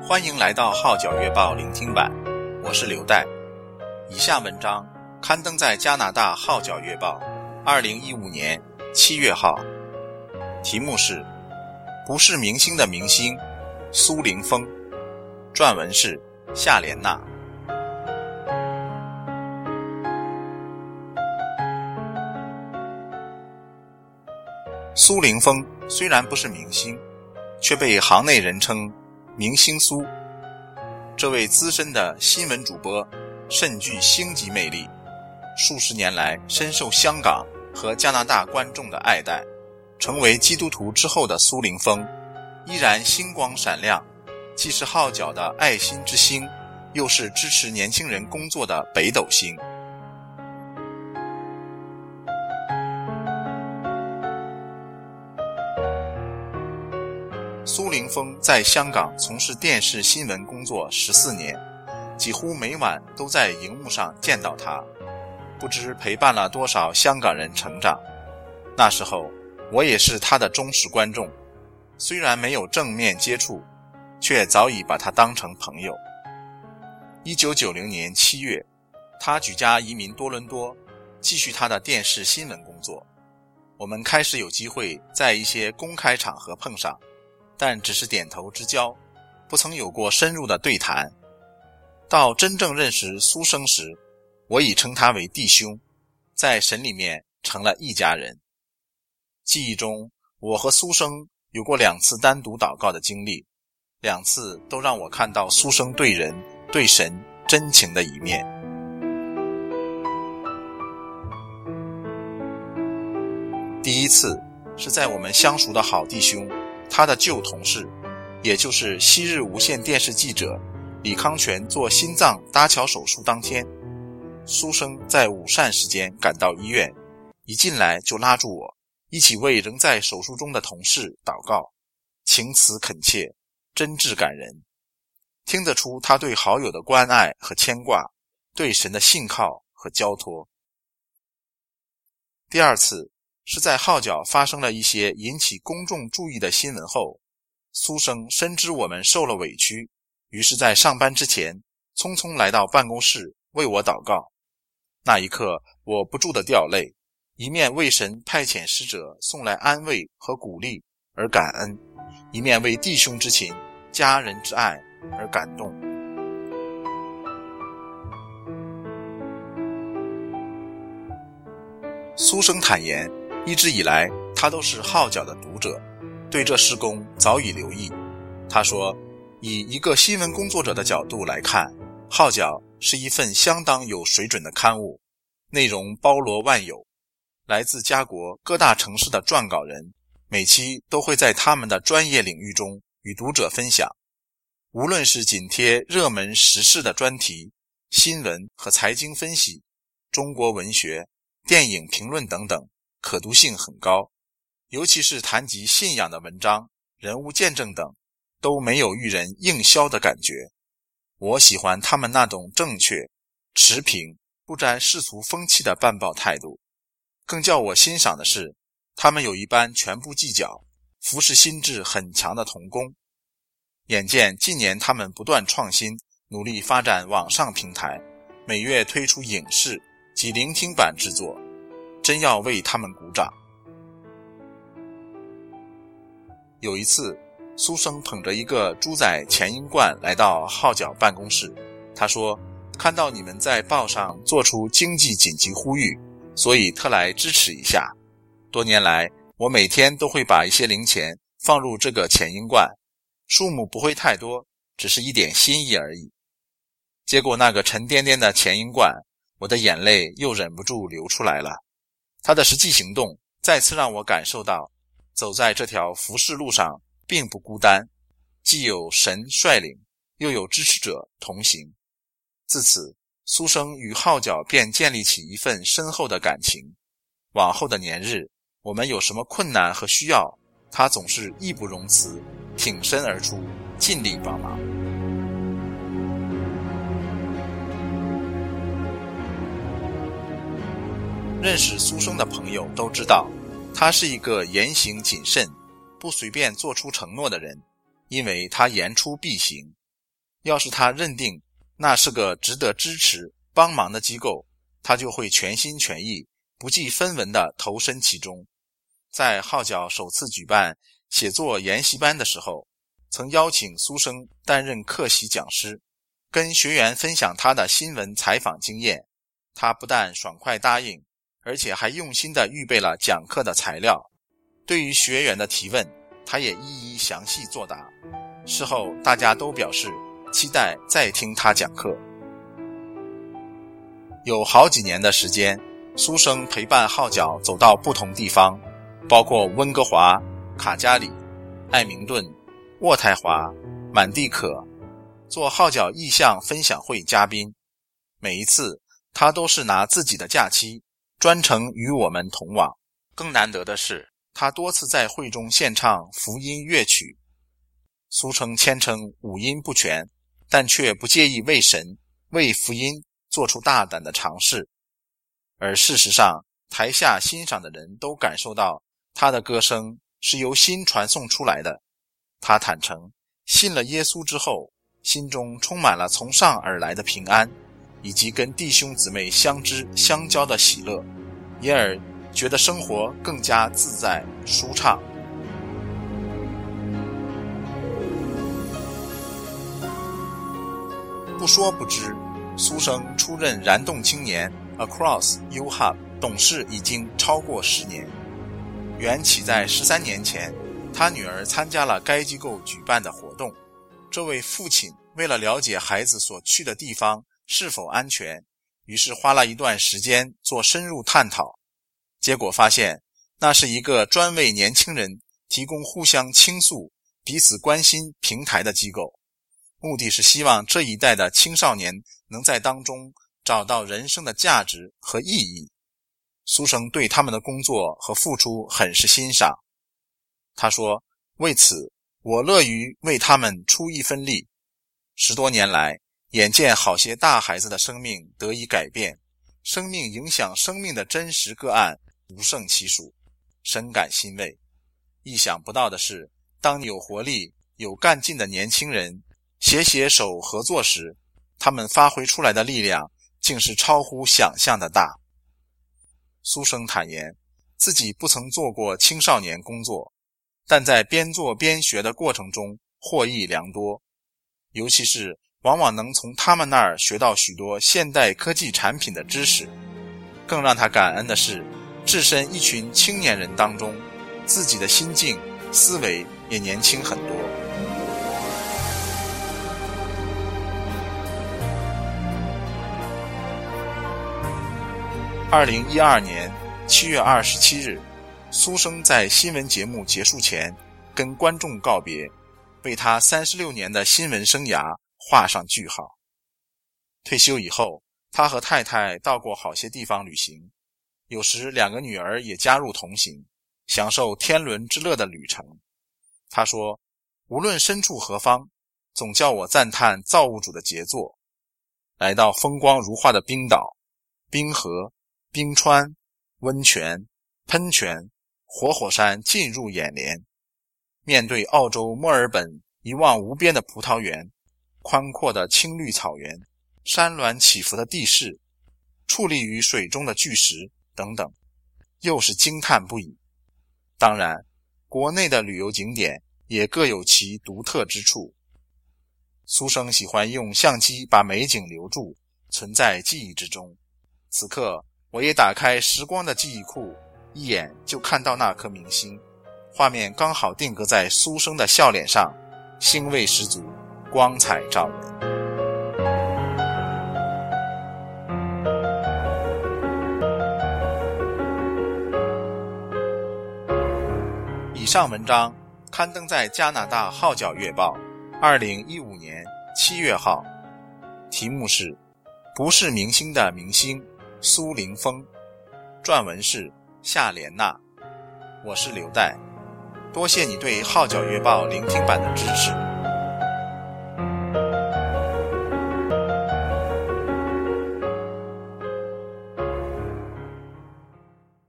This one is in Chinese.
欢迎来到号角月报聆听版，我是刘代。以下文章刊登在加拿大号角月报2015年7月号，题目是不是明星的明星苏凌峰，撰文是夏莲娜。苏凌峰虽然不是明星，却被行内人称明星苏。这位资深的新闻主播甚具星级魅力，数十年来深受香港和加拿大观众的爱戴。成为基督徒之后的苏凌峰依然星光闪亮，既是号角的爱心之星，又是支持年轻人工作的北斗星。苏凌峰在香港从事电视新闻工作14年，几乎每晚都在荧幕上见到他，不知陪伴了多少香港人成长。那时候我也是他的忠实观众，虽然没有正面接触，却早已把他当成朋友。1990年7月，他举家移民多伦多，继续他的电视新闻工作。我们开始有机会在一些公开场合碰上，但只是点头之交，不曾有过深入的对谈。到真正认识苏生时，我已称他为弟兄，在神里面成了一家人。记忆中，我和苏生有过2次单独祷告的经历，2次都让我看到苏生对人对神真情的一面。第一次是在我们相熟的好弟兄他的旧同事，也就是昔日无线电视记者李康全做心脏搭桥手术当天，苏生在午膳时间赶到医院，一进来就拉住我，一起为仍在手术中的同事祷告，情辞恳切，真挚感人，听得出他对好友的关爱和牵挂，对神的信靠和交托。第二次是在号角发生了一些引起公众注意的新闻后，苏生深知我们受了委屈，于是在上班之前匆匆来到办公室为我祷告。那一刻我不住地掉泪，一面为神派遣使者送来安慰和鼓励而感恩，一面为弟兄之情、家人之爱而感动。苏生坦言，一直以来他都是号角的读者，对这事工早已留意。他说，以一个新闻工作者的角度来看，号角是一份相当有水准的刊物，内容包罗万有，来自家国各大城市的撰稿人每期都会在他们的专业领域中与读者分享，无论是紧贴热门时事的专题、新闻和财经分析、中国文学、电影评论等等，可读性很高，尤其是谈及信仰的文章、人物见证等，都没有遇人硬销的感觉。我喜欢他们那种正确、持平、不沾世俗风气的办报态度。更叫我欣赏的是，他们有一班全部计较、服侍心智很强的同工。眼见近年他们不断创新，努力发展网上平台，每月推出影视及聆听版制作，真要为他们鼓掌。有一次，苏生捧着一个猪仔钱银罐来到号角办公室，他说，看到你们在报上做出经济紧急呼吁，所以特来支持一下。多年来，我每天都会把一些零钱放入这个钱银罐，数目不会太多，只是一点心意而已。结果那个沉甸甸的钱银罐，我的眼泪又忍不住流出来了。他的实际行动再次让我感受到，走在这条服事路上并不孤单，既有神率领，又有支持者同行。自此，苏生与号角便建立起一份深厚的感情。往后的年日，我们有什么困难和需要，他总是义不容辞，挺身而出，尽力帮忙。认识苏生的朋友都知道，他是一个言行谨慎、不随便做出承诺的人，因为他言出必行， 要是他认定那是个值得支持帮忙的机构，他就会全心全意不计分文地投身其中。在号角首次举办写作研习班的时候，曾邀请苏生担任客席讲师，跟学员分享他的新闻采访经验。他不但爽快答应，而且还用心地预备了讲课的材料。对于学员的提问，他也一一详细作答。事后大家都表示期待再听他讲课。有好几年的时间，苏生陪伴号角走到不同地方，包括温哥华、卡加里、艾明顿、渥太华、满地可，做号角意向分享会嘉宾。每一次他都是拿自己的假期专程与我们同往。更难得的是，他多次在会中献唱福音乐曲。苏生谦称五音不全，但却不介意为神、为福音做出大胆的尝试。而事实上，台下欣赏的人都感受到他的歌声是由心传送出来的。他坦诚，信了耶稣之后，心中充满了从上而来的平安，以及跟弟兄姊妹相知相交的喜乐，因而觉得生活更加自在舒畅。不说不知，苏生出任燃动青年 Across U Hub 董事已经超过10年。缘起在13年前，他女儿参加了该机构举办的活动。这位父亲为了了解孩子所去的地方是否安全，于是花了一段时间做深入探讨。结果发现，那是一个专为年轻人提供互相倾诉、彼此关心平台的机构，目的是希望这一代的青少年能在当中找到人生的价值和意义。苏生对他们的工作和付出很是欣赏。他说，为此我乐于为他们出一分力。10多年来，眼见好些大孩子的生命得以改变，生命影响生命的真实个案不胜其数，深感欣慰。意想不到的是，当有活力、有干劲的年轻人携手合作时，他们发挥出来的力量竟是超乎想象的大。苏生坦言，自己不曾做过青少年工作，但在边做边学的过程中获益良多，尤其是往往能从他们那儿学到许多现代科技产品的知识。更让他感恩的是，置身一群青年人当中，自己的心境、思维也年轻很多。2012年7月27日，苏生在新闻节目结束前跟观众告别，为他36年的新闻生涯画上句号。退休以后，他和太太到过好些地方旅行，有时2个女儿也加入同行，享受天伦之乐的旅程。他说，无论身处何方，总叫我赞叹造物主的杰作。来到风光如画的冰岛、冰河、冰川、温泉、喷泉、活火山尽入眼帘。面对澳洲墨尔本一望无边的葡萄园，宽阔的青绿草原，山峦起伏的地势，矗立于水中的巨石等等，又是惊叹不已。当然，国内的旅游景点也各有其独特之处。苏生喜欢用相机把美景留住，存在记忆之中。此刻我也打开时光的记忆库，一眼就看到那颗明星，画面刚好定格在苏生的笑脸上，兴味十足，光彩照人。以上文章刊登在加拿大号角月报2015年7月号，题目是不是明星的明星苏凌峰，撰文是夏莲娜。我是刘岱，多谢你对号角月报聆听版的支持。